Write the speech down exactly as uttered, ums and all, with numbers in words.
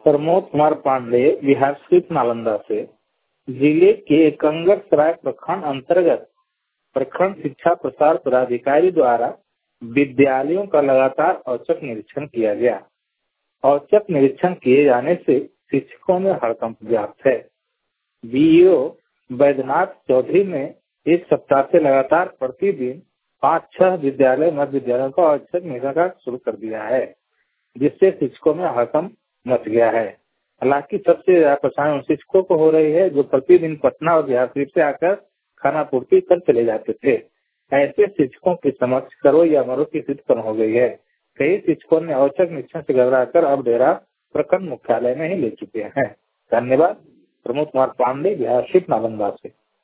प्रमोद कुमार पांडे बिहार स्थित नालंदा से जिले के कंगरसराय प्रखंड अंतर्गत प्रखंड शिक्षा प्रसार पदाधिकारी द्वारा विद्यालयों का लगातार औचक निरीक्षण किया गया। औचक निरीक्षण किए जाने से शिक्षकों में हड़कंप व्याप्त है। बीईओ बैद्यनाथ चौधरी ने एक सप्ताह से लगातार प्रतिदिन पाँच छह विद्यालय मध्य विद्यालयों का औचक निरीक्षण शुरू कर दिया है, जिससे शिक्षकों में हड़कंप मच गया है। हालांकि सबसे ज्यादा परेशानी उन शिक्षकों को हो रही है जो प्रतिदिन पटना और बिहार शरीफ से आकर खाना पूर्ति कर चले जाते थे। ऐसे शिक्षकों के समक्ष करो या मरो की स्थिति उत्पन्न हो गई है। कई शिक्षकों ने औचक निरीक्षण से घबराकर अब डेरा प्रखंड मुख्यालय में ही ले चुके हैं। धन्यवाद। प्रमोद कुमार पांडे, बिहार स्थित नालंदा से।